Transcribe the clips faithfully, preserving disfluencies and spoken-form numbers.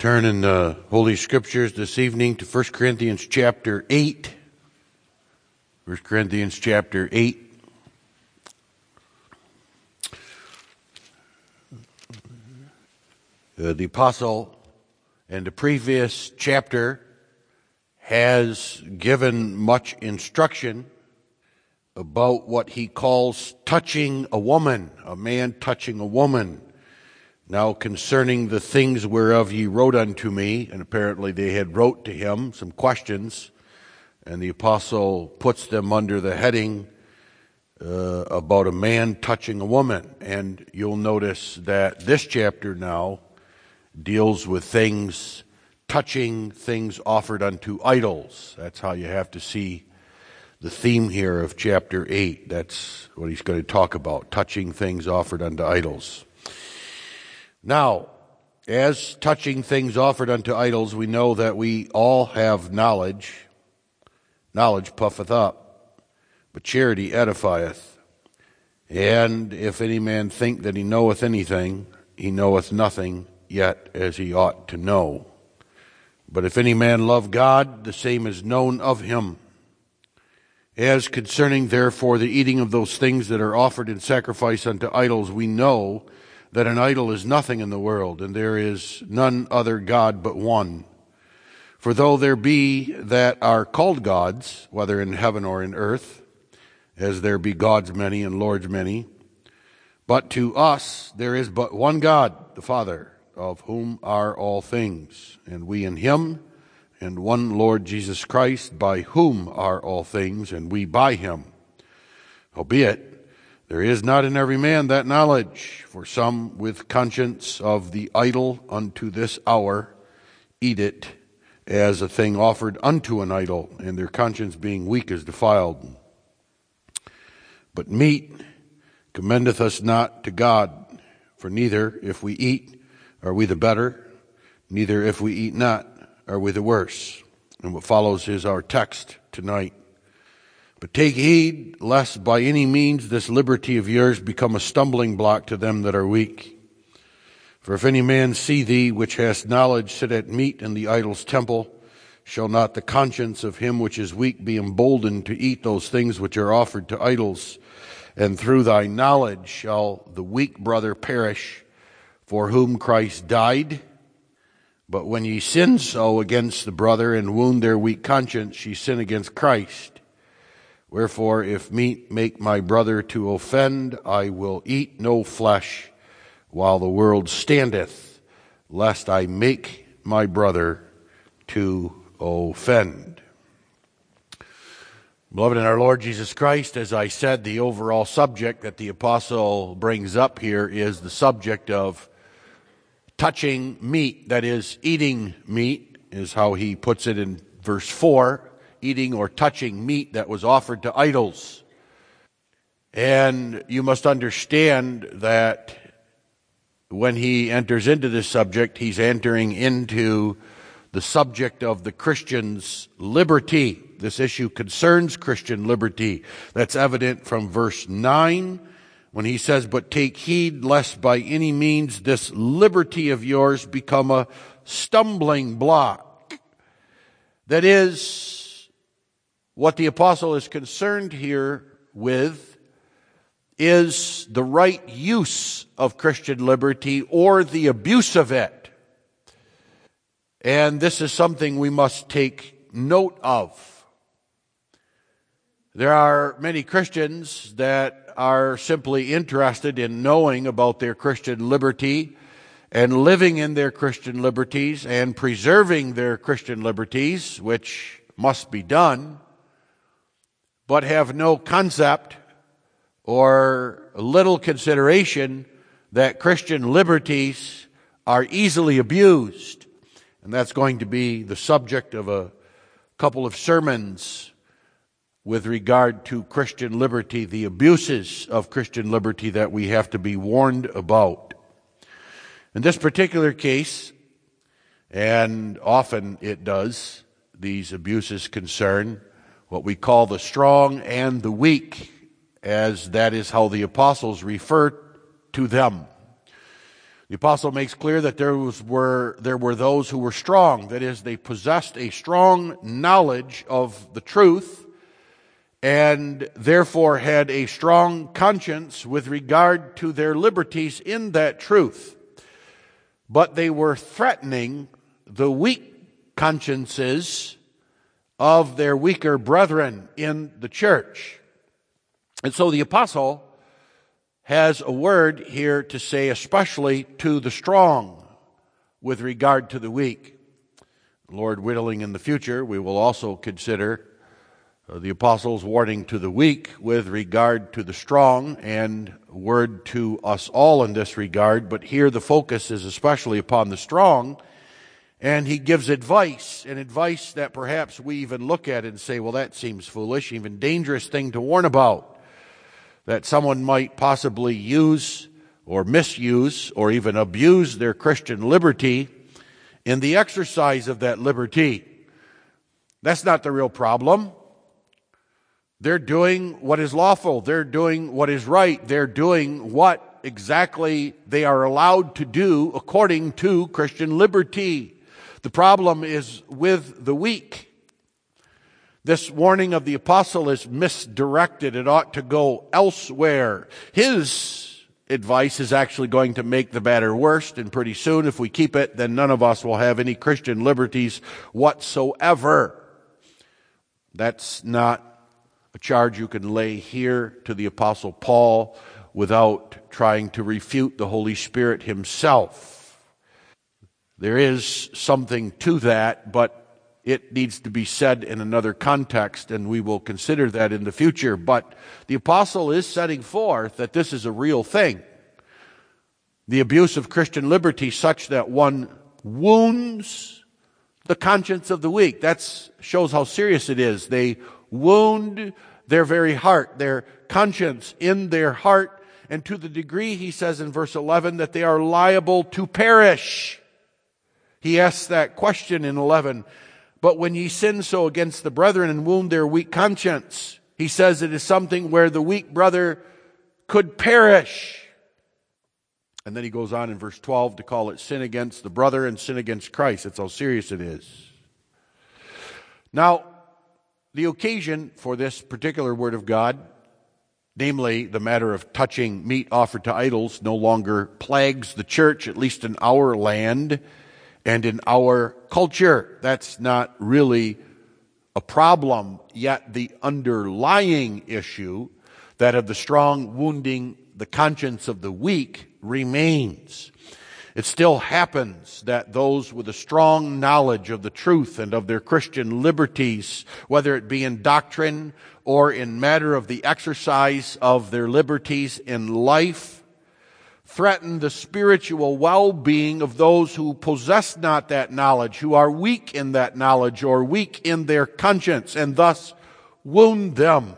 Turn in the Holy Scriptures this evening to First Corinthians chapter eight. First Corinthians chapter eight. Uh, the apostle in the previous chapter has given much instruction about what he calls touching a woman, a man touching a woman. Now concerning the things whereof ye wrote unto me, and apparently they had wrote to him some questions, and the apostle puts them under the heading uh, about a man touching a woman. And you'll notice that this chapter now deals with things, touching things offered unto idols. That's how you have to see the theme here of chapter eight. That's what he's going to talk about, touching things offered unto idols. Now, as touching things offered unto idols, we know that we all have knowledge. Knowledge puffeth up, but charity edifieth. And if any man think that he knoweth anything, he knoweth nothing yet as he ought to know. But if any man love God, the same is known of him. As concerning therefore the eating of those things that are offered in sacrifice unto idols, we know that an idol is nothing in the world, and there is none other God but one. For though there be that are called gods, whether in heaven or in earth, as there be gods many and lords many, but to us there is but one God, the Father, of whom are all things, and we in him, and one Lord Jesus Christ, by whom are all things, and we by him. Howbeit, there is not in every man that knowledge, for some with conscience of the idol unto this hour eat it as a thing offered unto an idol, and their conscience being weak is defiled. But meat commendeth us not to God, for neither if we eat are we the better, neither if we eat not are we the worse. And what follows is our text tonight. But take heed, lest by any means this liberty of yours become a stumbling block to them that are weak. For if any man see thee, which hast knowledge, sit at meat in the idol's temple, shall not the conscience of him which is weak be emboldened to eat those things which are offered to idols? And through thy knowledge shall the weak brother perish, for whom Christ died? But when ye sin so against the brother, and wound their weak conscience, ye sin against Christ. Wherefore, if meat make my brother to offend, I will eat no flesh while the world standeth, lest I make my brother to offend. Beloved in our Lord Jesus Christ, as I said, the overall subject that the apostle brings up here is the subject of touching meat, that is, eating meat, is how he puts it in verse four. Eating or touching meat that was offered to idols. And you must understand that when he enters into this subject, he's entering into the subject of the Christian's liberty. This issue concerns Christian liberty. That's evident from verse nine, when he says, "But take heed lest by any means this liberty of yours become a stumbling block." That is, what the apostle is concerned here with is the right use of Christian liberty or the abuse of it. And this is something we must take note of. There are many Christians that are simply interested in knowing about their Christian liberty and living in their Christian liberties and preserving their Christian liberties, which must be done, but have no concept or little consideration that Christian liberties are easily abused. And that's going to be the subject of a couple of sermons with regard to Christian liberty, the abuses of Christian liberty that we have to be warned about. In this particular case, and often it does, these abuses concern what we call the strong and the weak, as that is how the apostles refer to them. The apostle makes clear that there was, were, there were those who were strong. That is, they possessed a strong knowledge of the truth and therefore had a strong conscience with regard to their liberties in that truth. But they were threatening the weak consciences of their weaker brethren in the church. And so the apostle has a word here to say, especially to the strong, with regard to the weak. Lord willing, in the future, we will also consider uh, the apostle's warning to the weak with regard to the strong, and word to us all in this regard. But here the focus is especially upon the strong, and he gives advice, and advice that perhaps we even look at and say, well, that seems foolish, even dangerous thing to warn about, that someone might possibly use or misuse or even abuse their Christian liberty in the exercise of that liberty. That's not the real problem. They're doing what is lawful. They're doing what is right. They're doing what exactly they are allowed to do according to Christian liberty. The problem is with the weak. This warning of the apostle is misdirected. It ought to go elsewhere. His advice is actually going to make the matter worse, and pretty soon, if we keep it, then none of us will have any Christian liberties whatsoever. That's not a charge you can lay here to the apostle Paul without trying to refute the Holy Spirit himself. There is something to that, but it needs to be said in another context, and we will consider that in the future. But the apostle is setting forth that this is a real thing. The abuse of Christian liberty such that one wounds the conscience of the weak. That shows how serious it is. They wound their very heart, their conscience in their heart, and to the degree, he says in verse eleven, that they are liable to perish. He asks that question in eleven. But when ye sin so against the brethren and wound their weak conscience, he says it is something where the weak brother could perish. And then he goes on in verse twelve to call it sin against the brother and sin against Christ. That's how serious it is. Now, the occasion for this particular word of God, namely the matter of touching meat offered to idols, no longer plagues the church, at least in our land and in our culture. That's not really a problem, yet the underlying issue, that of the strong wounding the conscience of the weak, remains. It still happens that those with a strong knowledge of the truth and of their Christian liberties, whether it be in doctrine or in matter of the exercise of their liberties in life, threaten the spiritual well-being of those who possess not that knowledge, who are weak in that knowledge or weak in their conscience, and thus wound them.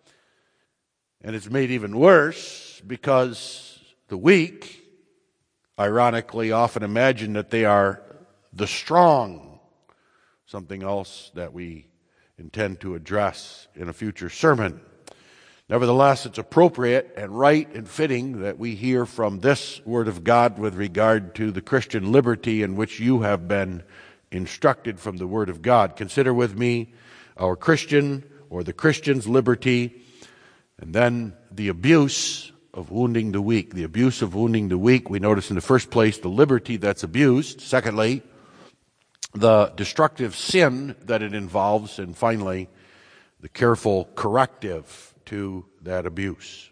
And it's made even worse because the weak, ironically, often imagine that they are the strong, something else that we intend to address in a future sermon. Nevertheless, it's appropriate and right and fitting that we hear from this word of God with regard to the Christian liberty in which you have been instructed from the word of God. Consider with me our Christian or the Christian's liberty, and then the abuse of wounding the weak. The abuse of wounding the weak, we notice in the first place the liberty that's abused. Secondly, the destructive sin that it involves. And finally, the careful corrective to that abuse.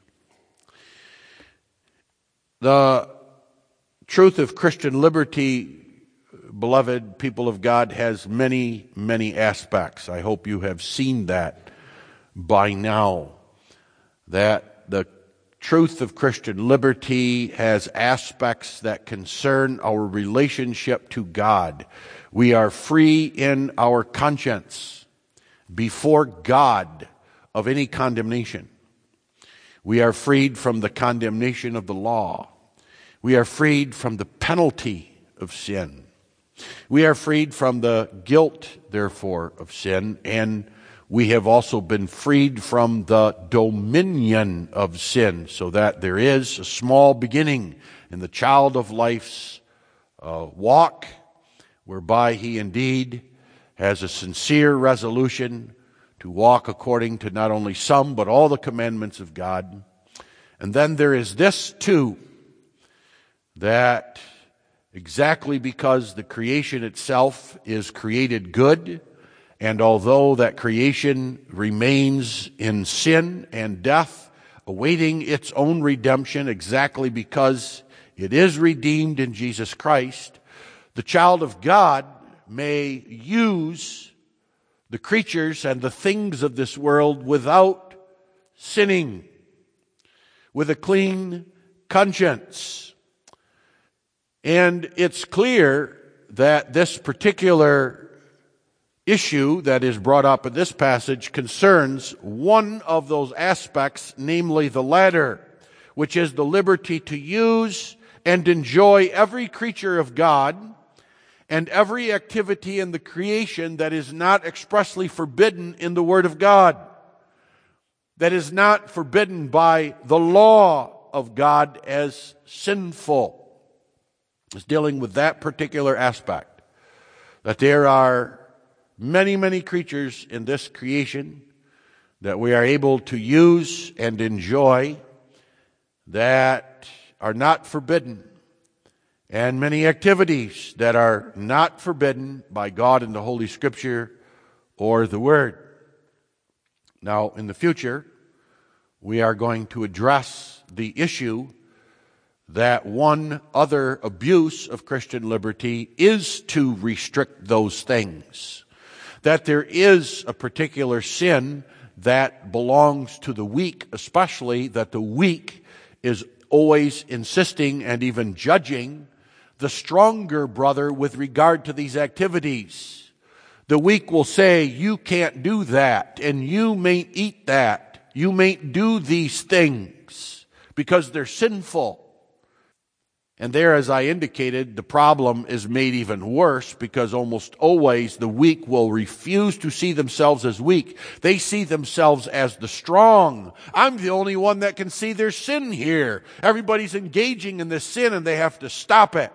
The truth of Christian liberty, beloved people of God, has many, many aspects. I hope you have seen that by now. That the truth of Christian liberty has aspects that concern our relationship to God. We are free in our conscience before God of any condemnation. We are freed from the condemnation of the law. We are freed from the penalty of sin. We are freed from the guilt, therefore, of sin, and we have also been freed from the dominion of sin, so that there is a small beginning in the child of life's uh, walk, whereby he indeed has a sincere resolution to walk according to not only some, but all the commandments of God. And then there is this too, that exactly because the creation itself is created good, and although that creation remains in sin and death, awaiting its own redemption, exactly because it is redeemed in Jesus Christ, the child of God may use the creatures and the things of this world without sinning, with a clean conscience. And it's clear that this particular issue that is brought up in this passage concerns one of those aspects, namely the latter, which is the liberty to use and enjoy every creature of God and every activity in the creation that is not expressly forbidden in the Word of God, that is not forbidden by the law of God as sinful. It's dealing with that particular aspect, that there are many, many creatures in this creation that we are able to use and enjoy that are not forbidden, and many activities that are not forbidden by God in the Holy Scripture or the Word. Now, in the future, we are going to address the issue that one other abuse of Christian liberty is to restrict those things. That there is a particular sin that belongs to the weak, especially that the weak is always insisting and even judging the stronger brother with regard to these activities. The weak will say, you can't do that, and you mayn't eat that, you mayn't do these things, because they're sinful. And there, as I indicated, the problem is made even worse because almost always the weak will refuse to see themselves as weak. They see themselves as the strong. I'm the only one that can see their sin here. Everybody's engaging in this sin and they have to stop it.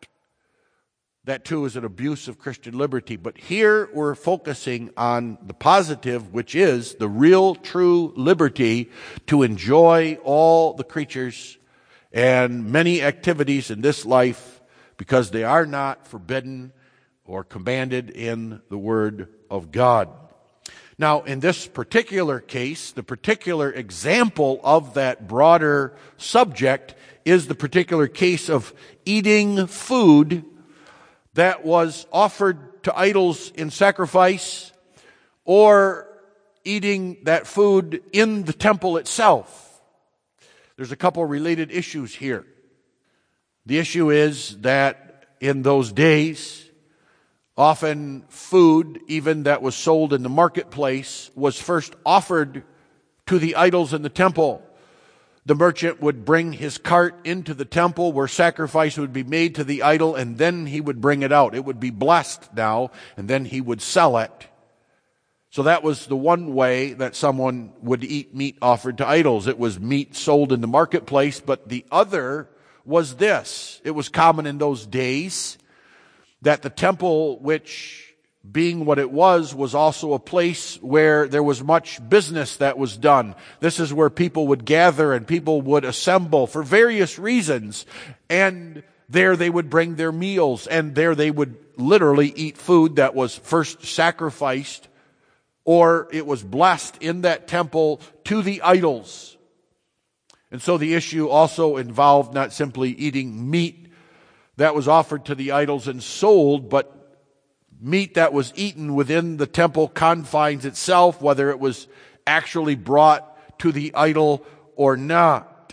That too is an abuse of Christian liberty. But here we're focusing on the positive, which is the real, true liberty to enjoy all the creatures and many activities in this life because they are not forbidden or commanded in the Word of God. Now, in this particular case, the particular example of that broader subject is the particular case of eating food that was offered to idols in sacrifice, or eating that food in the temple itself. There's a couple related issues here. The issue is that in those days, often food, even that was sold in the marketplace, was first offered to the idols in the temple. The merchant would bring his cart into the temple where sacrifice would be made to the idol, and then he would bring it out. It would be blessed now, and then he would sell it. So that was the one way that someone would eat meat offered to idols. It was meat sold in the marketplace, but the other was this. It was common in those days that the temple, which being what it was, was also a place where there was much business that was done. This is where people would gather and people would assemble for various reasons. And there they would bring their meals, and there they would literally eat food that was first sacrificed, or it was blessed in that temple to the idols. And so the issue also involved not simply eating meat that was offered to the idols and sold, but meat that was eaten within the temple confines itself, whether it was actually brought to the idol or not.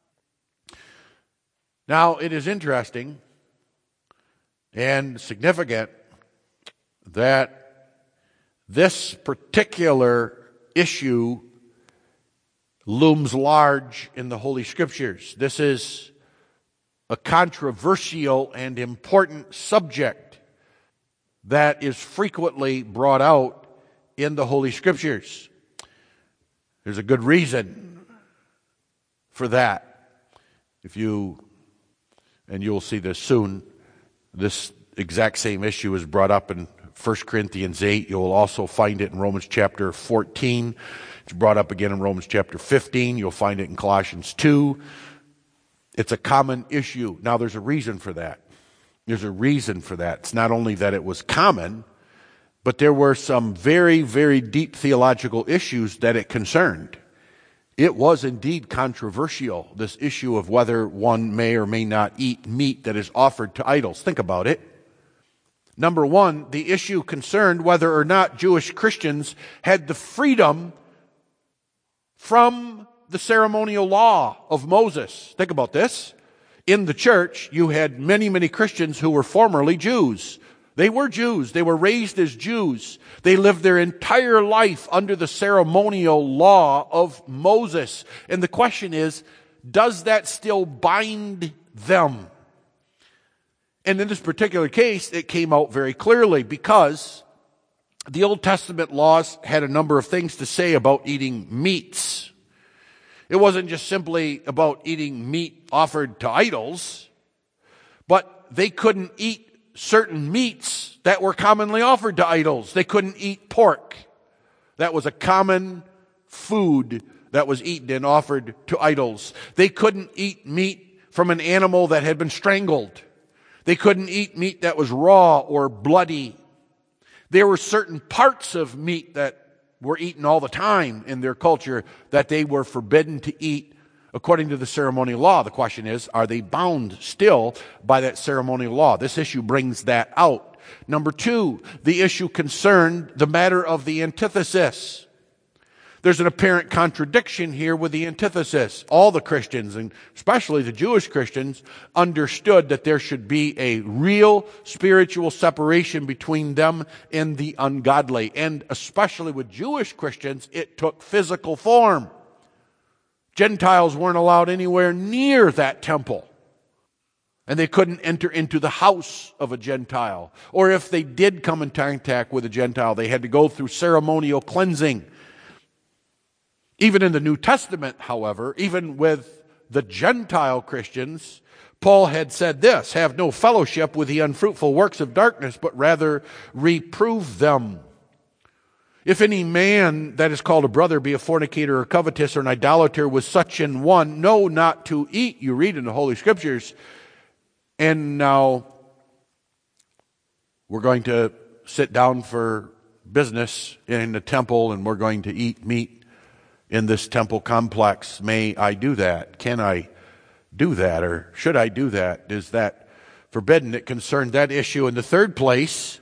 Now, it is interesting and significant that this particular issue looms large in the Holy Scriptures. This is a controversial and important subject that is frequently brought out in the Holy Scriptures. There's a good reason for that. If you, and you'll see this soon, this exact same issue is brought up in First Corinthians eight. You'll also find it in Romans chapter fourteen. It's brought up again in Romans chapter fifteen. You'll find it in Colossians two. It's a common issue. Now, there's a reason for that. There's a reason for that. It's not only that it was common, but there were some very, very deep theological issues that it concerned. It was indeed controversial, this issue of whether one may or may not eat meat that is offered to idols. Think about it. Number one, the issue concerned whether or not Jewish Christians had the freedom from the ceremonial law of Moses. Think about this. In the church, you had many, many Christians who were formerly Jews. They were Jews. They were raised as Jews. They lived their entire life under the ceremonial law of Moses. And the question is, does that still bind them? And in this particular case, it came out very clearly because the Old Testament laws had a number of things to say about eating meats. It wasn't just simply about eating meat offered to idols, but they couldn't eat certain meats that were commonly offered to idols. They couldn't eat pork. That was a common food that was eaten and offered to idols. They couldn't eat meat from an animal that had been strangled. They couldn't eat meat that was raw or bloody. There were certain parts of meat that were eaten all the time in their culture that they were forbidden to eat according to the ceremonial law. The question is, are they bound still by that ceremonial law? This issue brings that out. Number two, the issue concerned the matter of the antithesis. There's an apparent contradiction here with the antithesis. All the Christians, and especially the Jewish Christians, understood that there should be a real spiritual separation between them and the ungodly. And especially with Jewish Christians, it took physical form. Gentiles weren't allowed anywhere near that temple. And they couldn't enter into the house of a Gentile. Or if they did come in contact with a Gentile, they had to go through ceremonial cleansing. Even in the New Testament, however, even with the Gentile Christians, Paul had said this, have no fellowship with the unfruitful works of darkness, but rather reprove them. If any man that is called a brother be a fornicator or covetous or an idolater with such an one, know not to eat, you read in the Holy Scriptures. And now we're going to sit down for business in the temple and we're going to eat meat in this temple complex. May I do that? Can I do that? Or should I do that? Is that forbidden? It concerned that issue. In the third place,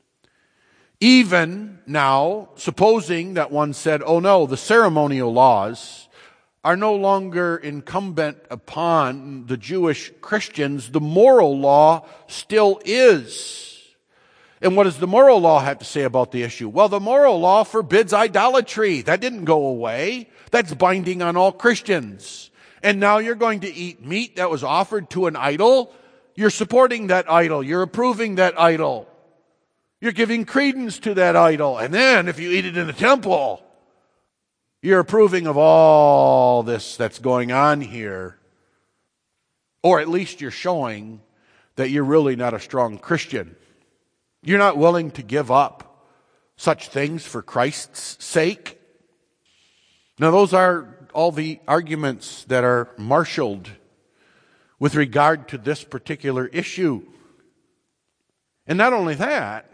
even now, supposing that one said, oh no, the ceremonial laws are no longer incumbent upon the Jewish Christians, the moral law still is. And what does the moral law have to say about the issue? Well, the moral law forbids idolatry. That didn't go away. That's binding on all Christians. And now you're going to eat meat that was offered to an idol. You're supporting that idol. You're approving that idol. You're giving credence to that idol. And then if you eat it in the temple, you're approving of all this that's going on here. Or at least you're showing that you're really not a strong Christian. You're not willing to give up such things for Christ's sake. Now, those are all the arguments that are marshaled with regard to this particular issue. And not only that,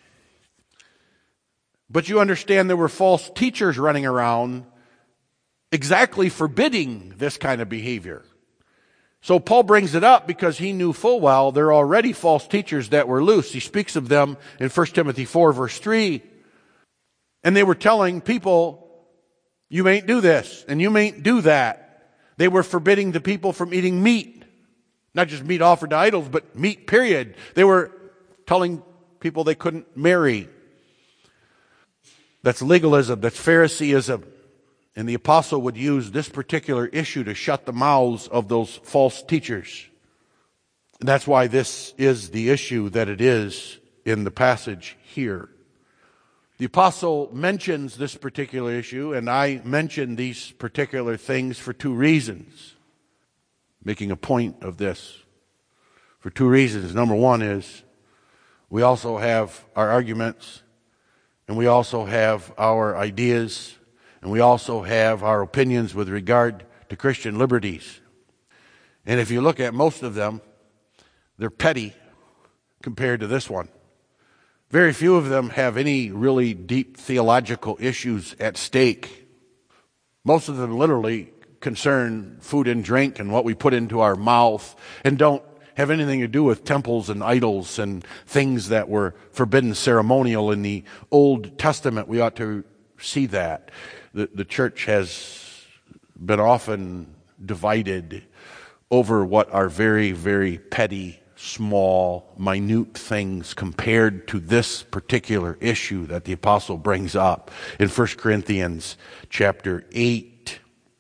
but you understand there were false teachers running around exactly forbidding this kind of behavior. So Paul brings it up because he knew full well there are already false teachers that were loose. He speaks of them in First Timothy four, verse three. And they were telling people, you mayn't do this and you mayn't do that. They were forbidding the people from eating meat. Not just meat offered to idols, but meat, period. They were telling people they couldn't marry. That's legalism. That's Phariseeism. And the apostle would use this particular issue to shut the mouths of those false teachers. And that's why this is the issue that it is in the passage here. The apostle mentions this particular issue, and I mention these particular things for two reasons, making a point of this. For two reasons. Number one is we also have our arguments, and we also have our ideas, and we also have our opinions with regard to Christian liberties. And if you look at most of them, they're petty compared to this one. Very few of them have any really deep theological issues at stake. Most of them literally concern food and drink and what we put into our mouth, and don't have anything to do with temples and idols and things that were forbidden ceremonial in the Old Testament. We ought to see that. The, the church has been often divided over what are very, very petty, small, minute things compared to this particular issue that the apostle brings up in First Corinthians chapter eight.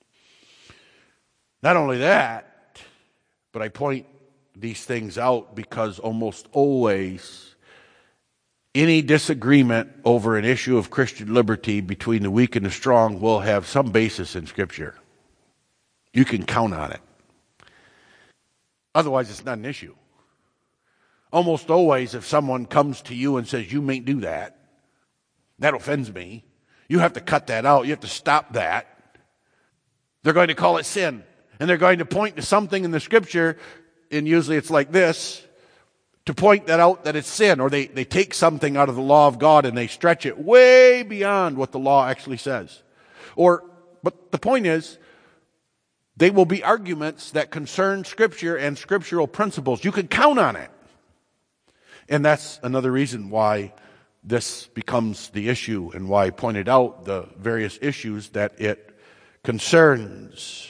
Not only that, but I point these things out because almost always any disagreement over an issue of Christian liberty between the weak and the strong will have some basis in Scripture. You can count on it. Otherwise, it's not an issue. Almost always, if someone comes to you and says, you mayn't do that, that offends me, you have to cut that out. You have to stop that. They're going to call it sin. And they're going to point to something in the Scripture, and usually it's like this, to point that out that it's sin. Or they, they take something out of the law of God and they stretch it way beyond what the law actually says. Or, but the point is, they will be arguments that concern Scripture and scriptural principles. You can count on it. And that's another reason why this becomes the issue and why I pointed out the various issues that it concerns.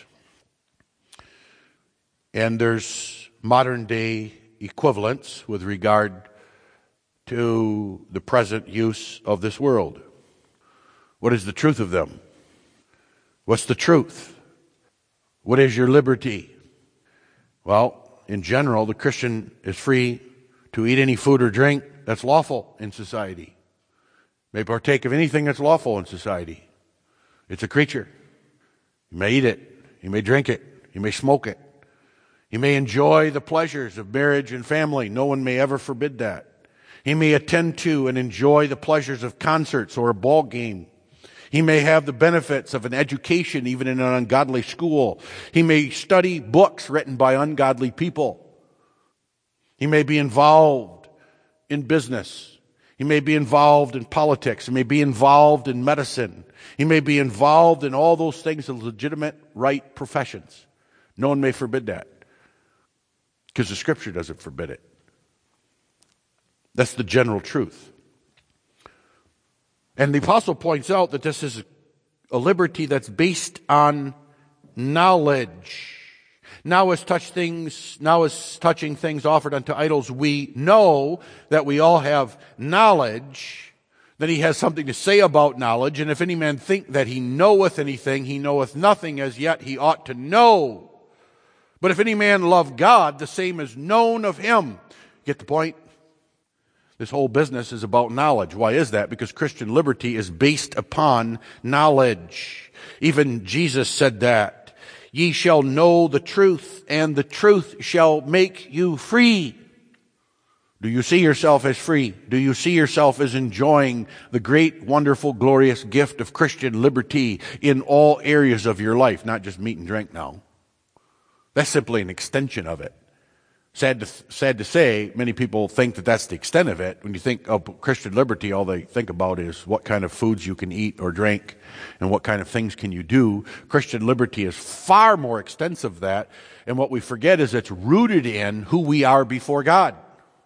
And there's modern day equivalents with regard to the present use of this world. What is the truth of them? What's the truth? What is your liberty? Well, in general, the Christian is free to eat any food or drink that's lawful in society. May partake of anything that's lawful in society. It's a creature. You may eat it. You may drink it. You may smoke it. You may enjoy the pleasures of marriage and family. No one may ever forbid that. He may attend to and enjoy the pleasures of concerts or a ball game. He may have the benefits of an education even in an ungodly school. He may study books written by ungodly people. He may be involved in business. He may be involved in politics. He may be involved in medicine. He may be involved in all those things of legitimate right professions. No one may forbid that because the Scripture doesn't forbid it. That's the general truth. And the apostle points out that this is a liberty that's based on knowledge. Now as touch things, now as touching things offered unto idols, we know that we all have knowledge, that he has something to say about knowledge. And if any man think that he knoweth anything, he knoweth nothing as yet he ought to know. But if any man love God, the same is known of him. Get the point? This whole business is about knowledge. Why is that? Because Christian liberty is based upon knowledge. Even Jesus said that. Ye shall know the truth, and the truth shall make you free. Do you see yourself as free? Do you see yourself as enjoying the great, wonderful, glorious gift of Christian liberty in all areas of your life? Not just meat and drink now. That's simply an extension of it. Sad to, sad to say, many people think that that's the extent of it. When you think of Christian liberty, all they think about is what kind of foods you can eat or drink and what kind of things can you do. Christian liberty is far more extensive than that. And what we forget is it's rooted in who we are before God.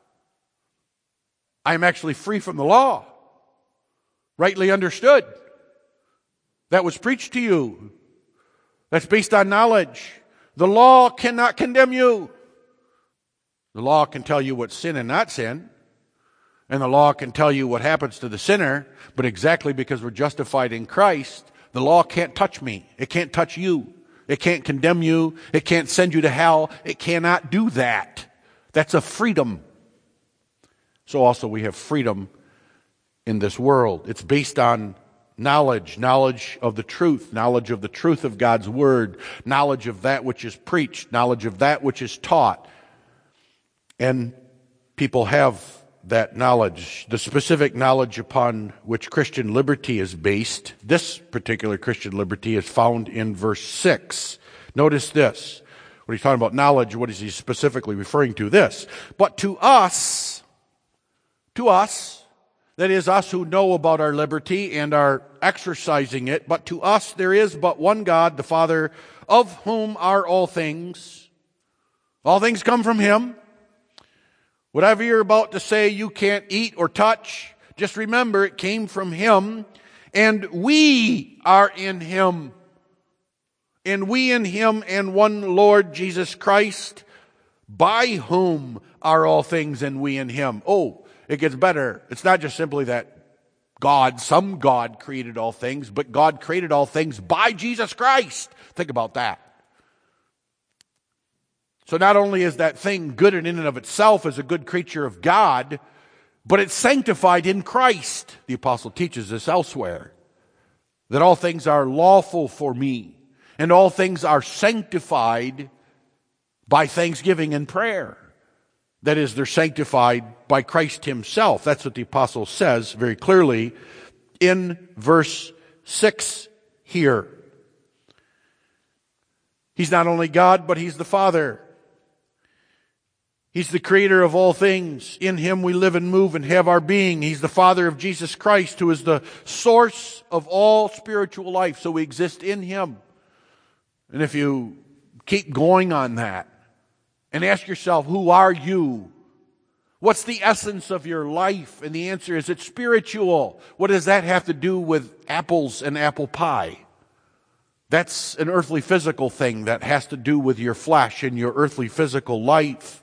I'm actually free from the law. Rightly understood. That was preached to you. That's based on knowledge. The law cannot condemn you. The law can tell you what's sin and not sin. And the law can tell you what happens to the sinner. But exactly because we're justified in Christ, the law can't touch me. It can't touch you. It can't condemn you. It can't send you to hell. It cannot do that. That's a freedom. So also we have freedom in this world. It's based on knowledge, knowledge of the truth, knowledge of the truth of God's Word, knowledge of that which is preached, knowledge of that which is taught. And people have that knowledge, the specific knowledge upon which Christian liberty is based. This particular Christian liberty is found in verse six. Notice this. When he's talking about knowledge, what is he specifically referring to? This. But to us, to us, that is us who know about our liberty and are exercising it, but to us there is but one God, the Father, of whom are all things. All things come from Him. Whatever you're about to say you can't eat or touch, just remember it came from Him, and we are in Him. And we in Him and one Lord Jesus Christ, by whom are all things, and we in Him. Oh, it gets better. It's not just simply that God, some God created all things, but God created all things by Jesus Christ. Think about that. So not only is that thing good in and of itself as a good creature of God, but it's sanctified in Christ. The apostle teaches this elsewhere, that all things are lawful for me, and all things are sanctified by thanksgiving and prayer. That is, they're sanctified by Christ Himself. That's what the apostle says very clearly in verse six here. He's not only God, but He's the Father. He's the creator of all things. In Him we live and move and have our being. He's the Father of Jesus Christ, who is the source of all spiritual life. So we exist in Him. And if you keep going on that and ask yourself, who are you? What's the essence of your life? And the answer is, it's spiritual. What does that have to do with apples and apple pie? That's an earthly physical thing that has to do with your flesh and your earthly physical life.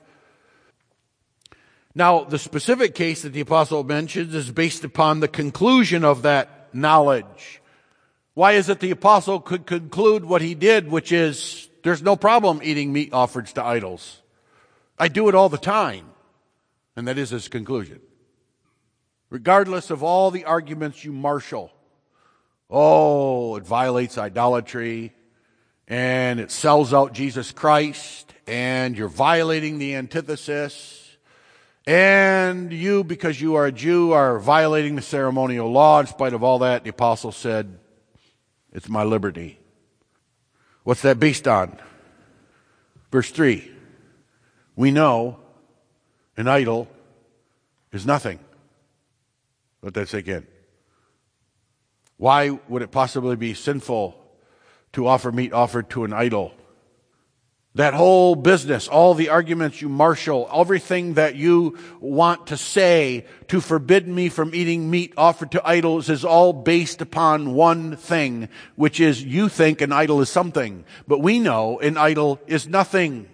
Now, the specific case that the apostle mentions is based upon the conclusion of that knowledge. Why is it the apostle could conclude what he did, which is, there's no problem eating meat offered to idols. I do it all the time. And that is his conclusion. Regardless of all the arguments you marshal. Oh, it violates idolatry, and it sells out Jesus Christ, and you're violating the antithesis. And you, because you are a Jew, are violating the ceremonial law. In spite of all that, the apostle said, it's my liberty. What's that based on? Verse three. We know an idol is nothing. Let that sink in. Why would it possibly be sinful to offer meat offered to an idol? That whole business, all the arguments you marshal, everything that you want to say to forbid me from eating meat offered to idols is all based upon one thing, which is you think an idol is something, but we know an idol is nothing.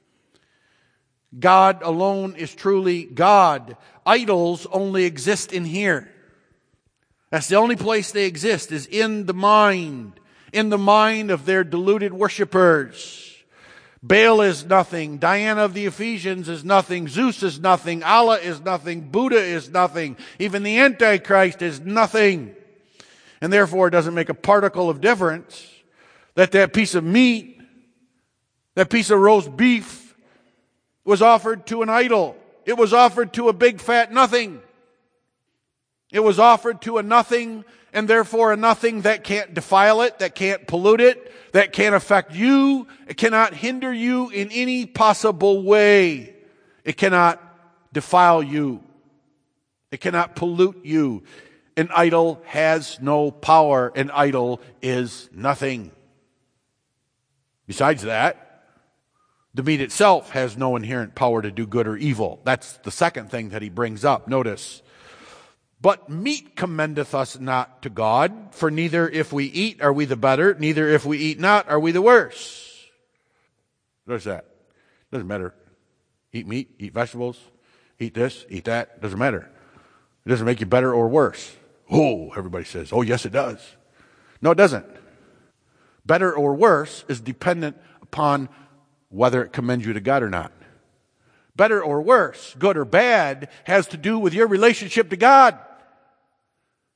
God alone is truly God. Idols only exist in here. That's the only place they exist, is in the mind, in the mind of their deluded worshipers. Baal is nothing. Diana of the Ephesians is nothing. Zeus is nothing. Allah is nothing. Buddha is nothing. Even the Antichrist is nothing. And therefore it doesn't make a particle of difference that that piece of meat, that piece of roast beef was offered to an idol. It was offered to a big fat nothing. It was offered to a nothing, and therefore a nothing that can't defile it, that can't pollute it, that can't affect you. It cannot hinder you in any possible way. It cannot defile you. It cannot pollute you. An idol has no power. An idol is nothing. Besides that, the meat itself has no inherent power to do good or evil. That's the second thing that he brings up. Notice. But meat commendeth us not to God, for neither if we eat are we the better, neither if we eat not are we the worse. Notice that. Doesn't matter. Eat meat, eat vegetables, eat this, eat that. Doesn't matter. It doesn't make you better or worse. Oh, everybody says, oh yes it does. No, it doesn't. Better or worse is dependent upon whether it commends you to God or not. Better or worse, good or bad, has to do with your relationship to God.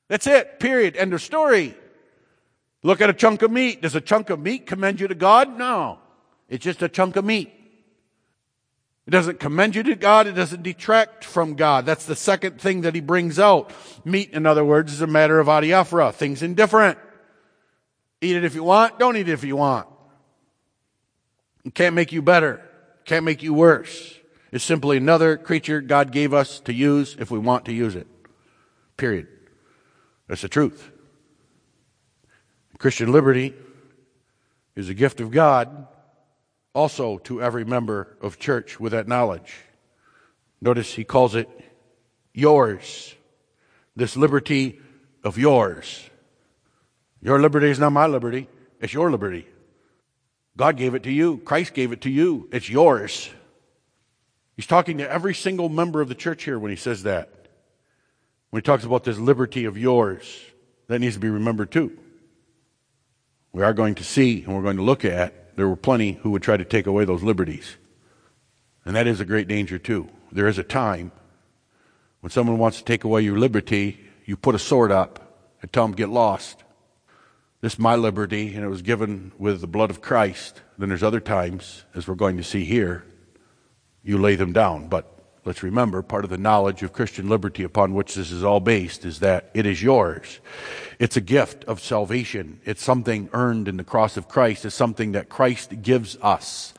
That's it, period. End of story. Look at a chunk of meat. Does a chunk of meat commend you to God? No. It's just a chunk of meat. It doesn't commend you to God. It doesn't detract from God. That's the second thing that he brings out. Meat, in other words, is a matter of adiaphora. Things indifferent. Eat it if you want. Don't eat it if you want. It can't make you better. It can't make you worse. It's simply another creature God gave us to use if we want to use it. Period. That's the truth. Christian liberty is a gift of God also to every member of church with that knowledge. Notice he calls it yours. This liberty of yours. Your liberty is not my liberty. It's your liberty. God gave it to you. Christ gave it to you. It's yours. He's talking to every single member of the church here when he says that. When he talks about this liberty of yours, that needs to be remembered too. We are going to see and we're going to look at, there were plenty who would try to take away those liberties. And that is a great danger too. There is a time when someone wants to take away your liberty, you put a sword up and tell them get lost. This is my liberty and it was given with the blood of Christ. Then there's other times, as we're going to see here, you lay them down. But let's remember, part of the knowledge of Christian liberty upon which this is all based is that it is yours. It's a gift of salvation. It's something earned in the cross of Christ. It's something that Christ gives us.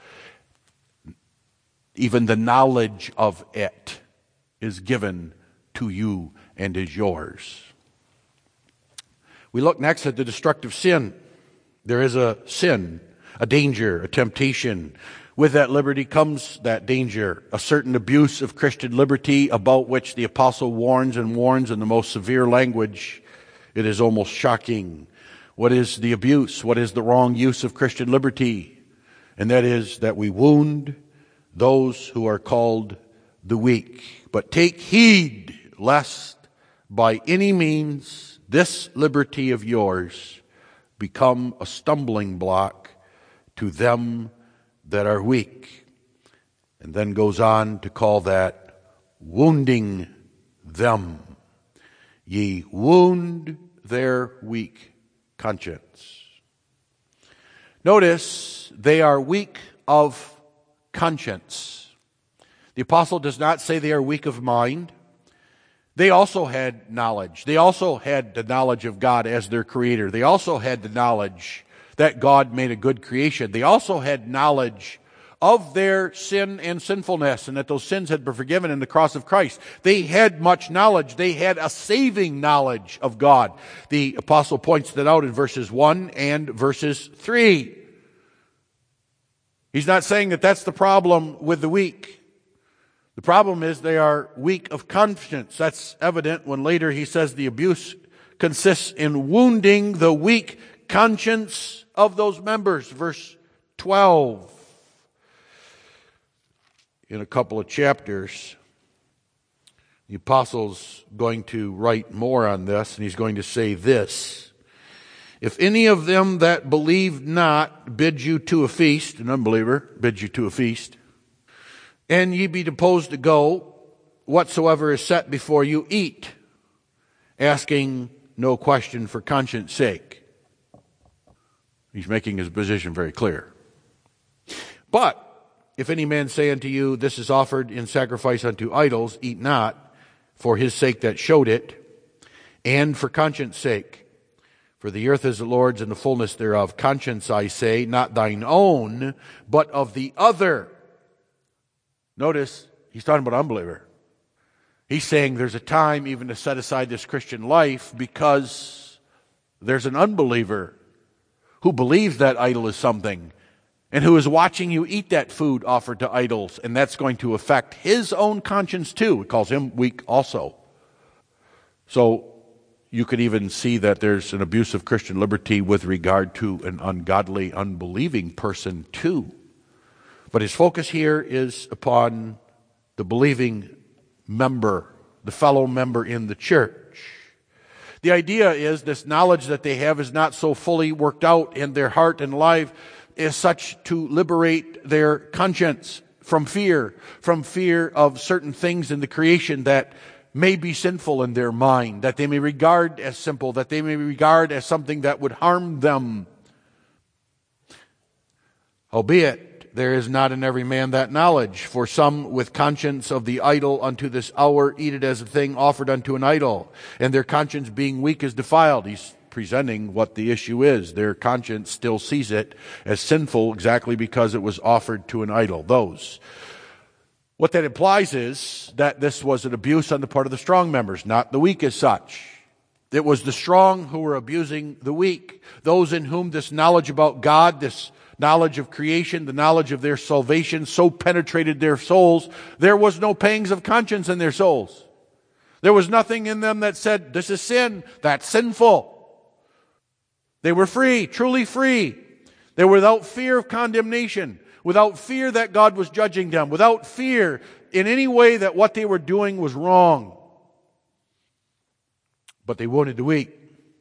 Even the knowledge of it is given to you and is yours. We look next at the destructive sin. There is a sin, a danger, a temptation. With that liberty comes that danger, a certain abuse of Christian liberty about which the apostle warns and warns in the most severe language. It is almost shocking. What is the abuse? What is the wrong use of Christian liberty? And that is that we wound those who are called the weak. But take heed lest by any means this liberty of yours become a stumbling block to them that are weak. And then goes on to call that wounding them. Ye wound their weak conscience. Notice they are weak of conscience. The apostle does not say they are weak of mind. They also had knowledge. They also had the knowledge of God as their creator. They also had the knowledge that God made a good creation. They also had knowledge of their sin and sinfulness and that those sins had been forgiven in the cross of Christ. They had much knowledge. They had a saving knowledge of God. The apostle points that out in verses one and verses three. He's not saying that that's the problem with the weak. The problem is they are weak of conscience. That's evident when later he says the abuse consists in wounding the weak conscience of those members. Verse twelve. In a couple of chapters, the apostle's going to write more on this, and he's going to say this. If any of them that believe not bid you to a feast, an unbeliever bids you to a feast, and ye be disposed to go, whatsoever is set before you, eat, asking no question for conscience sake. He's making his position very clear. But if any man say unto you, this is offered in sacrifice unto idols, eat not, for his sake that showed it, and for conscience sake. For the earth is the Lord's and the fullness thereof. Conscience, I say, not thine own, but of the other. Notice, he's talking about unbeliever. He's saying there's a time even to set aside this Christian life because there's an unbeliever who believes that idol is something and who is watching you eat that food offered to idols, and that's going to affect his own conscience too. It calls him weak also. So you could even see that there's an abuse of Christian liberty with regard to an ungodly, unbelieving person too. But his focus here is upon the believing member, the fellow member in the church. The idea is this knowledge that they have is not so fully worked out in their heart and life is such to liberate their conscience from fear, from fear of certain things in the creation that may be sinful in their mind, that they may regard as simple, that they may regard as something that would harm them. Howbeit, there is not in every man that knowledge. For some with conscience of the idol unto this hour eat it as a thing offered unto an idol, and their conscience being weak is defiled. He's presenting what the issue is. Their conscience still sees it as sinful exactly because it was offered to an idol. Those. What that implies is that this was an abuse on the part of the strong members, not the weak as such. It was the strong who were abusing the weak. Those in whom this knowledge about God, this knowledge of creation, the knowledge of their salvation so penetrated their souls, there was no pangs of conscience in their souls. There was nothing in them that said, this is sin, that's sinful. They were free, truly free. They were without fear of condemnation, without fear that God was judging them, without fear in any way that what they were doing was wrong. But they wounded the weak.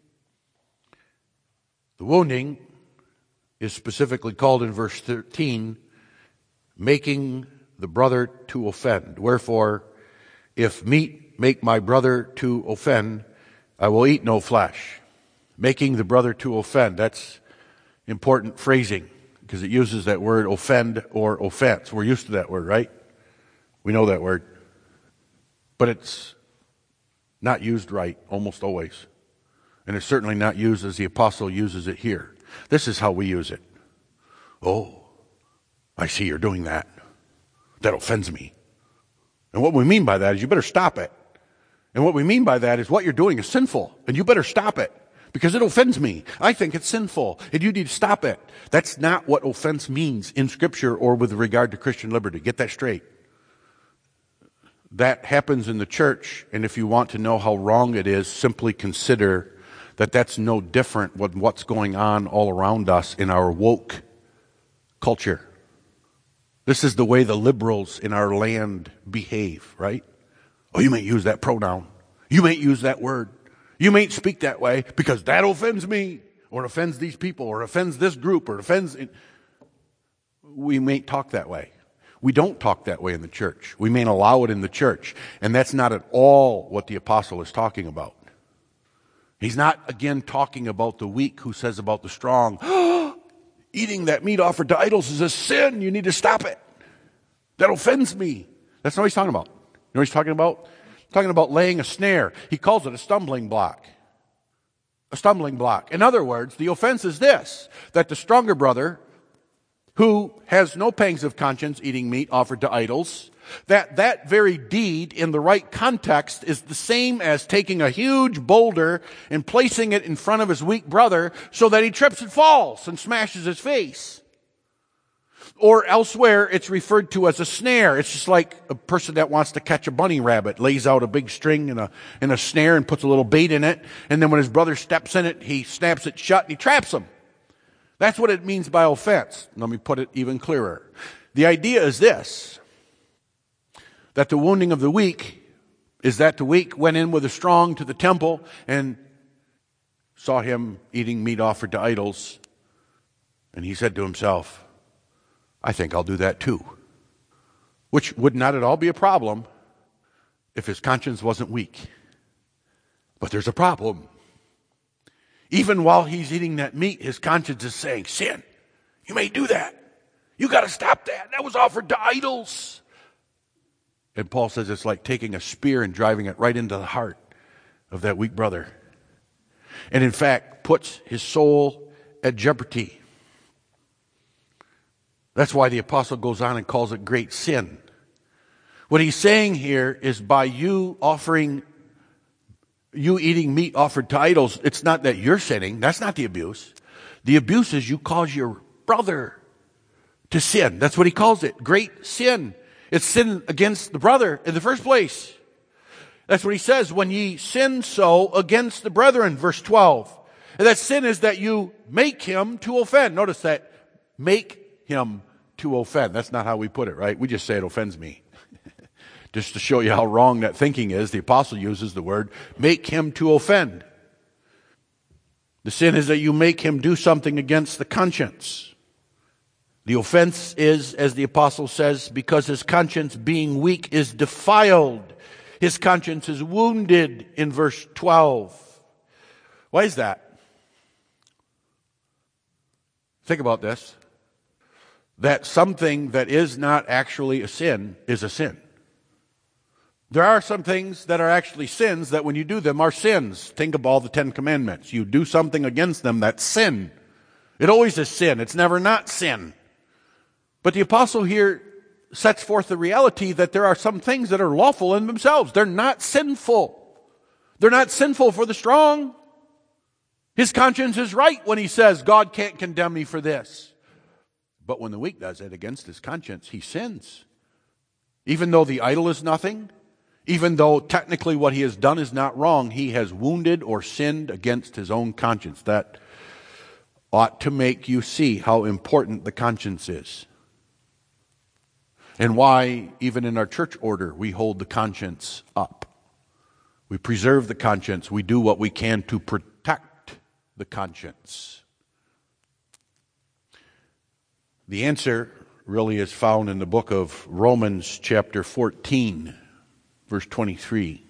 The wounding is specifically called in verse thirteen, making the brother to offend. Wherefore, if meat make my brother to offend, I will eat no flesh. Making the brother to offend. That's important phrasing, because it uses that word offend or offense. We're used to that word, right? We know that word. But it's not used right almost always. And it's certainly not used as the apostle uses it here. This is how we use it. Oh, I see you're doing that. That offends me. And what we mean by that is you better stop it. And what we mean by that is what you're doing is sinful, and you better stop it. Because it offends me. I think it's sinful, and you need to stop it. That's not what offense means in Scripture or with regard to Christian liberty. Get that straight. That happens in the church, and if you want to know how wrong it is, simply consider that that's no different with what's going on all around us in our woke culture. This is the way the liberals in our land behave, right? Oh, you may use that pronoun. You may use that word. You mayn't speak that way because that offends me, or offends these people, or offends this group, or offends... We mayn't talk that way. We don't talk that way in the church. We mayn't allow it in the church. And that's not at all what the apostle is talking about. He's not, again, talking about the weak who says about the strong, eating that meat offered to idols is a sin. You need to stop it. That offends me. That's not what he's talking about. You know what he's talking about? Talking about laying a snare. He calls it a stumbling block. A stumbling block. In other words, the offense is this, that the stronger brother, who has no pangs of conscience eating meat offered to idols, that that very deed in the right context is the same as taking a huge boulder and placing it in front of his weak brother so that he trips and falls and smashes his face. Or elsewhere, it's referred to as a snare. It's just like a person that wants to catch a bunny rabbit, lays out a big string and a, and a snare and puts a little bait in it. And then when his brother steps in it, he snaps it shut and he traps him. That's what it means by offense. Let me put it even clearer. The idea is this, that the wounding of the weak is that the weak went in with the strong to the temple and saw him eating meat offered to idols. And he said to himself, I think I'll do that too. Which would not at all be a problem if his conscience wasn't weak. But there's a problem. Even while he's eating that meat, his conscience is saying, sin, you may do that. You got to stop that. That was offered to idols. And Paul says it's like taking a spear and driving it right into the heart of that weak brother. And in fact, puts his soul at jeopardy. That's why the apostle goes on and calls it great sin. What he's saying here is by you offering, you eating meat offered to idols, it's not that you're sinning. That's not the abuse. The abuse is you cause your brother to sin. That's what he calls it. Great sin. It's sin against the brother in the first place. That's what he says, when ye sin so against the brethren, verse twelve. And that sin is that you make him to offend. Notice that, make him to offend. That's not how we put it, right? We just say it offends me. Just to show you how wrong that thinking is, the apostle uses the word, make him to offend. The sin is that you make him do something against the conscience. The offense is, as the apostle says, because his conscience being weak is defiled. His conscience is wounded in verse twelve. Why is that? Think about this. That something that is not actually a sin is a sin. There are some things that are actually sins that when you do them are sins. Think of all the Ten Commandments. You do something against them, that's sin. It always is sin. It's never not sin. But the apostle here sets forth the reality that there are some things that are lawful in themselves. They're not sinful. They're not sinful for the strong. His conscience is right when he says, God can't condemn me for this. But when the weak does it against his conscience, he sins. Even though the idol is nothing, even though technically what he has done is not wrong, he has wounded or sinned against his own conscience. That ought to make you see how important the conscience is. And why, even in our church order, we hold the conscience up. We preserve the conscience. We do what we can to protect the conscience. The answer really is found in the book of Romans chapter fourteen, verse twenty-three.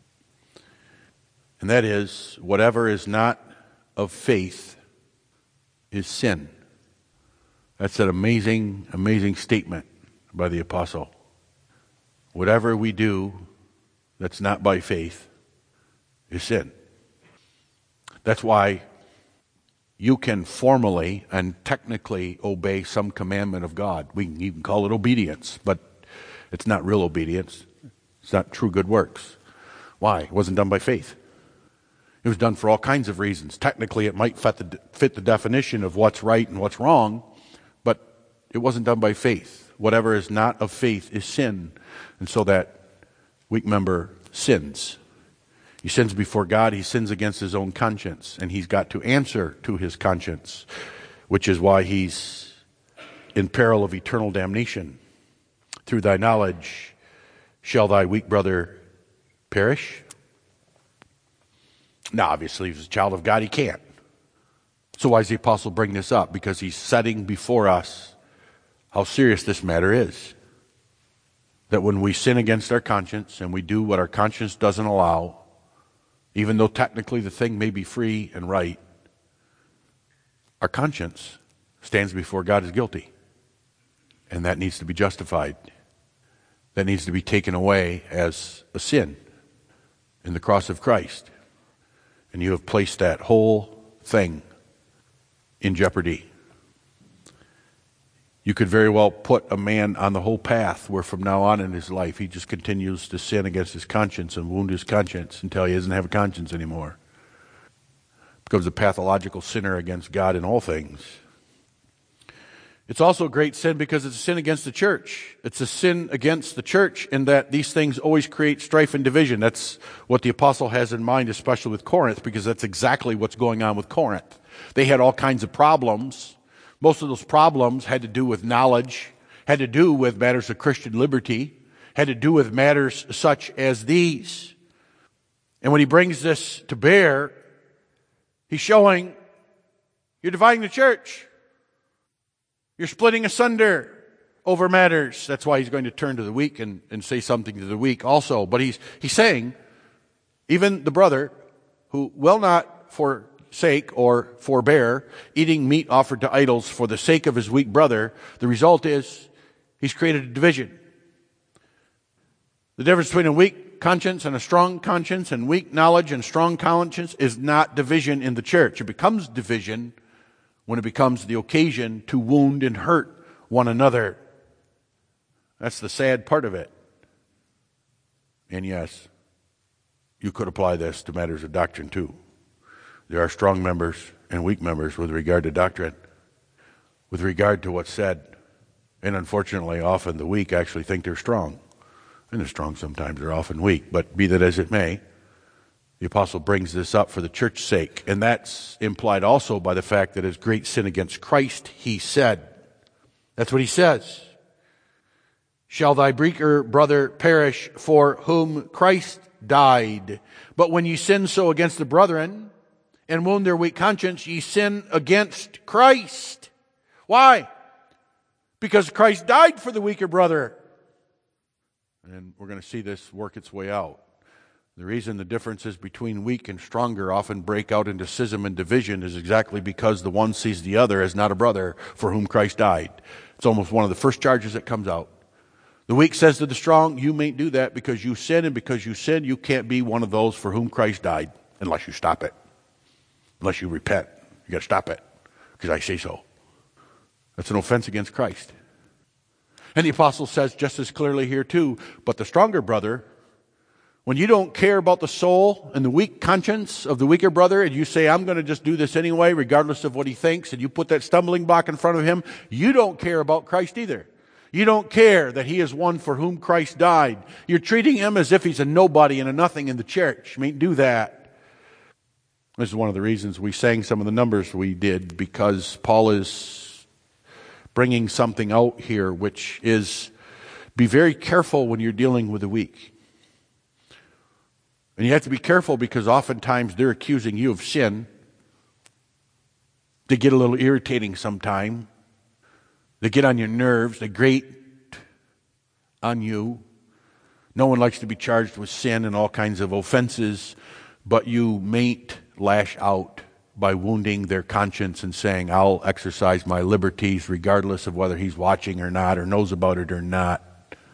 And that is, whatever is not of faith is sin. That's an amazing, amazing statement by the apostle. Whatever we do that's not by faith is sin. That's why you can formally and technically obey some commandment of God. We can even call it obedience, but it's not real obedience. It's not true good works. Why? It wasn't done by faith. It was done for all kinds of reasons. Technically, it might fit the, fit the definition of what's right and what's wrong, but it wasn't done by faith. Whatever is not of faith is sin. And so that weak member sins. He sins before God. He sins against his own conscience. And he's got to answer to his conscience, which is why he's in peril of eternal damnation. Through thy knowledge shall thy weak brother perish? Now, obviously, if he's a child of God, he can't. So why does the apostle bring this up? Because he's setting before us how serious this matter is. That when we sin against our conscience and we do what our conscience doesn't allow, even though technically the thing may be free and right, our conscience stands before God as guilty. And that needs to be justified. That needs to be taken away as a sin in the cross of Christ. And you have placed that whole thing in jeopardy. You could very well put a man on the whole path where from now on in his life he just continues to sin against his conscience and wound his conscience until he doesn't have a conscience anymore. Becomes a pathological sinner against God in all things. It's also a great sin because it's a sin against the church. It's a sin against the church in that these things always create strife and division. That's what the apostle has in mind, especially with Corinth, because that's exactly what's going on with Corinth. They had all kinds of problems. Most of those problems had to do with knowledge, had to do with matters of Christian liberty, had to do with matters such as these. And when he brings this to bear, he's showing you're dividing the church. You're splitting asunder over matters. That's why he's going to turn to the weak and, and say something to the weak also. But he's he's saying, even the brother who will not forsake or forbear eating meat offered to idols for the sake of his weak brother, the result is he's created a division. The difference between a weak conscience and a strong conscience and weak knowledge and strong conscience is not division in the church. It becomes division when it becomes the occasion to wound and hurt one another. That's the sad part of it. And yes, you could apply this to matters of doctrine too. There are strong members and weak members with regard to doctrine, with regard to what's said. And unfortunately, often the weak actually think they're strong. And they're strong sometimes, they're often weak. But be that as it may, the apostle brings this up for the church's sake. And that's implied also by the fact that as great sin against Christ, he said. That's what he says. Shall thy weaker brother perish for whom Christ died? But when ye sin so against the brethren and wound their weak conscience, ye sin against Christ. Why? Because Christ died for the weaker brother. And we're going to see this work its way out. The reason the differences between weak and stronger often break out into schism and division is exactly because the one sees the other as not a brother for whom Christ died. It's almost one of the first charges that comes out. The weak says to the strong, you mayn't do that because you sin, and because you sin, you can't be one of those for whom Christ died unless you stop it. Unless you repent. You got to stop it because I say so. That's an offense against Christ. And the apostle says just as clearly here too, but the stronger brother, when you don't care about the soul and the weak conscience of the weaker brother, and you say, I'm going to just do this anyway, regardless of what he thinks, and you put that stumbling block in front of him, you don't care about Christ either. You don't care that he is one for whom Christ died. You're treating him as if he's a nobody and a nothing in the church. I mean, do that. This is one of the reasons we sang some of the numbers we did, because Paul is bringing something out here, which is, be very careful when you're dealing with the weak. And you have to be careful because oftentimes they're accusing you of sin. They get a little irritating sometime. They get on your nerves. They grate on you. No one likes to be charged with sin and all kinds of offenses, but you mayn't lash out by wounding their conscience and saying, I'll exercise my liberties regardless of whether he's watching or not or knows about it or not.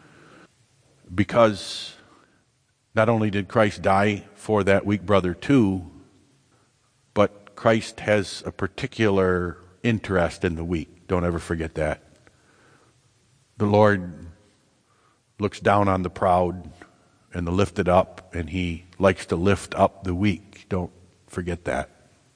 Because not only did Christ die for that weak brother too, but Christ has a particular interest in the weak. Don't ever forget that. The Lord looks down on the proud and the lifted up, and he likes to lift up the weak. Don't forget that.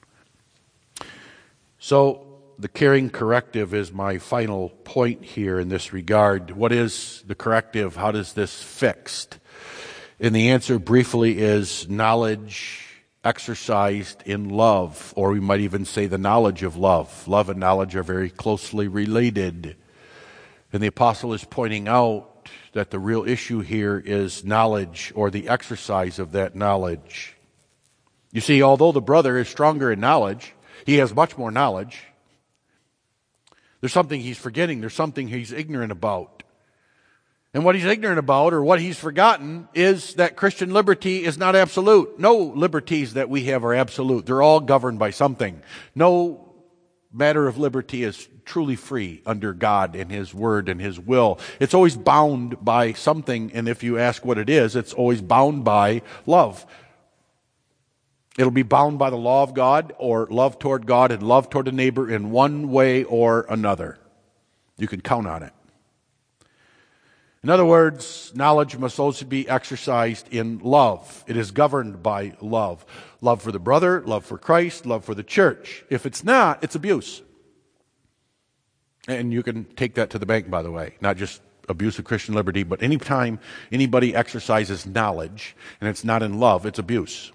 So the caring corrective is my final point here in this regard. What is the corrective? How does this fixed? And the answer briefly is knowledge exercised in love, or we might even say the knowledge of love. Love and knowledge are very closely related. And the apostle is pointing out that the real issue here is knowledge, or the exercise of that knowledge. You see, although the brother is stronger in knowledge, he has much more knowledge. There's something he's forgetting. There's something he's ignorant about. And what he's ignorant about, or what he's forgotten, is that Christian liberty is not absolute. No liberties that we have are absolute. They're all governed by something. No matter of liberty is truly free under God and His Word and His will. It's always bound by something, and if you ask what it is, it's always bound by love. It'll be bound by the law of God, or love toward God and love toward a neighbor in one way or another. You can count on it. In other words, knowledge must also be exercised in love. It is governed by love. Love for the brother, love for Christ, love for the church. If it's not, it's abuse. And you can take that to the bank, by the way. Not just abuse of Christian liberty, but anytime anybody exercises knowledge and it's not in love, it's abuse.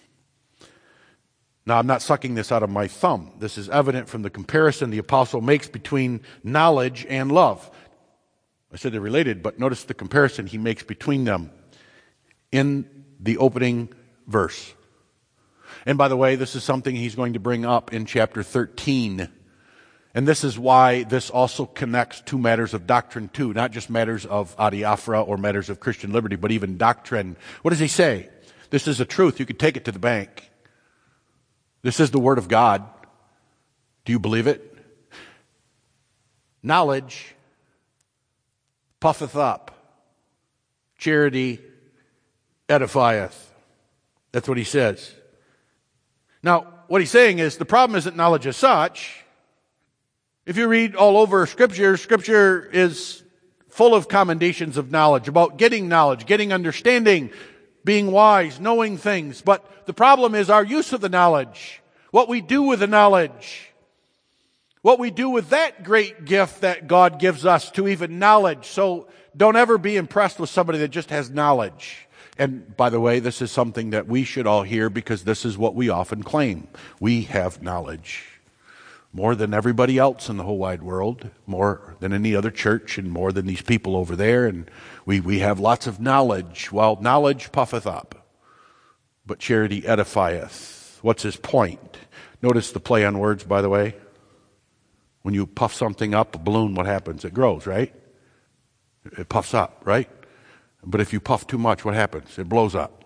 Now, I'm not sucking this out of my thumb. This is evident from the comparison the apostle makes between knowledge and love. I said they're related, but notice the comparison he makes between them in the opening verse. And by the way, this is something he's going to bring up in chapter thirteen. And this is why this also connects to matters of doctrine too, not just matters of adiaphora or matters of Christian liberty, but even doctrine. What does he say? This is a truth. You could take it to the bank. This is the Word of God. Do you believe it? Knowledge puffeth up. Charity edifieth. That's what he says. Now, what he's saying is the problem isn't knowledge as such. If you read all over Scripture, Scripture is full of commendations of knowledge, about getting knowledge, getting understanding, being wise, knowing things. But the problem is our use of the knowledge, what we do with the knowledge, what we do with that great gift that God gives us to even knowledge. So don't ever be impressed with somebody that just has knowledge. And by the way, this is something that we should all hear, because this is what we often claim. We have knowledge. More than everybody else in the whole wide world, more than any other church, and more than these people over there. And we, we have lots of knowledge. Well, knowledge puffeth up, but charity edifieth. What's his point? Notice the play on words, by the way. When you puff something up, a balloon, what happens? It grows, right? It puffs up, right? But if you puff too much, what happens? It blows up.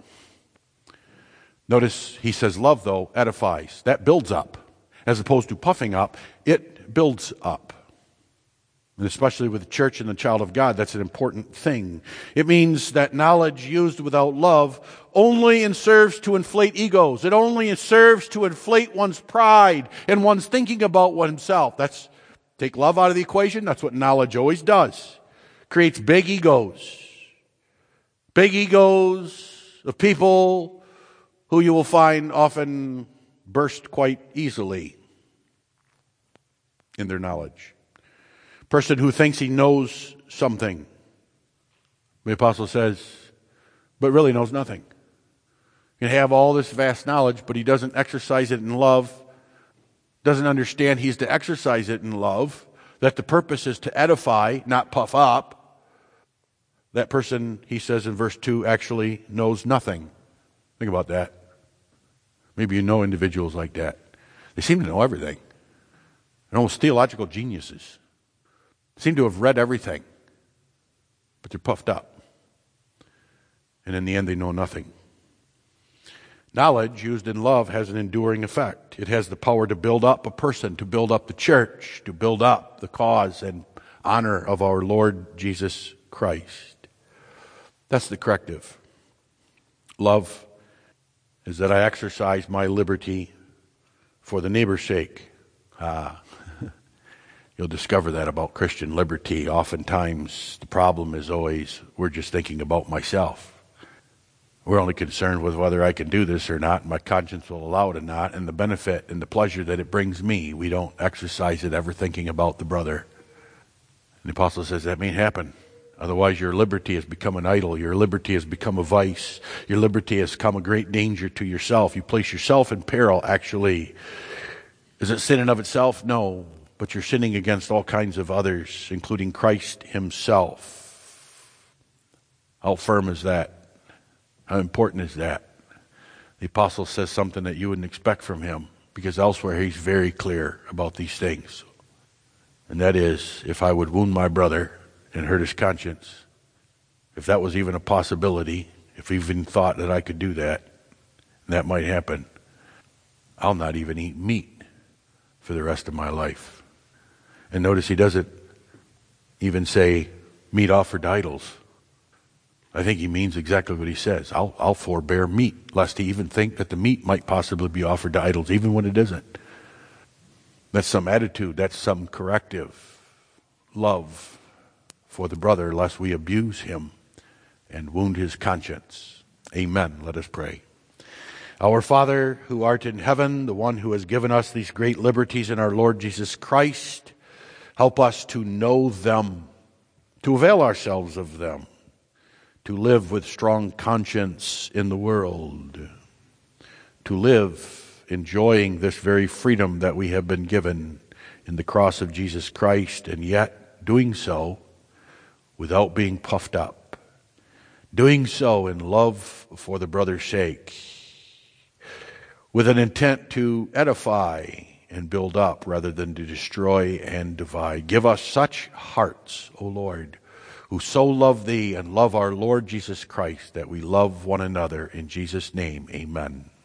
Notice he says love, though, edifies. That builds up. As opposed to puffing up, it builds up. And especially with the church and the child of God, that's an important thing. It means that knowledge used without love only serves to inflate egos. It only serves to inflate one's pride and one's thinking about oneself. That's, take love out of the equation, that's what knowledge always does. Creates big egos. Big egos of people who you will find often burst quite easily in their knowledge. Person who thinks he knows something. The apostle says, but really knows nothing. He can have all this vast knowledge, but he doesn't exercise it in love, doesn't understand he's to exercise it in love, that the purpose is to edify, not puff up. That person, he says in verse two, actually knows nothing. Think about that. Maybe you know individuals like that. They seem to know everything. They're almost theological geniuses. Seem to have read everything, but they're puffed up. And in the end, they know nothing. Knowledge used in love has an enduring effect. It has the power to build up a person, to build up the church, to build up the cause and honor of our Lord Jesus Christ. That's the corrective. Love is that I exercise my liberty for the neighbor's sake. Ah. You'll discover that about Christian liberty. Oftentimes, the problem is always, we're just thinking about myself. We're only concerned with whether I can do this or not, and my conscience will allow it or not, and the benefit and the pleasure that it brings me. We don't exercise it ever thinking about the brother. And the apostle says that may happen. Otherwise, your liberty has become an idol. Your liberty has become a vice. Your liberty has become a great danger to yourself. You place yourself in peril, actually. Is it sin in of itself? No. But you're sinning against all kinds of others, including Christ himself. How firm is that? How important is that? The apostle says something that you wouldn't expect from him, because elsewhere he's very clear about these things. And that is, if I would wound my brother and hurt his conscience, if that was even a possibility, if he even thought that I could do that, and that might happen, I'll not even eat meat for the rest of my life. And notice he doesn't even say meat offered to idols. I think he means exactly what he says. I'll, I'll forbear meat, lest he even think that the meat might possibly be offered to idols, even when it isn't. That's some attitude. That's some corrective love for the brother, lest we abuse him and wound his conscience. Amen. Let us pray. Our Father, who art in heaven, the one who has given us these great liberties in our Lord Jesus Christ, help us to know them, to avail ourselves of them, to live with strong conscience in the world, to live enjoying this very freedom that we have been given in the cross of Jesus Christ, and yet doing so without being puffed up, doing so in love for the brother's sake, with an intent to edify and build up rather than to destroy and divide. Give us such hearts, O Lord, who so love thee and love our Lord Jesus Christ, that we love one another. In Jesus' name, amen.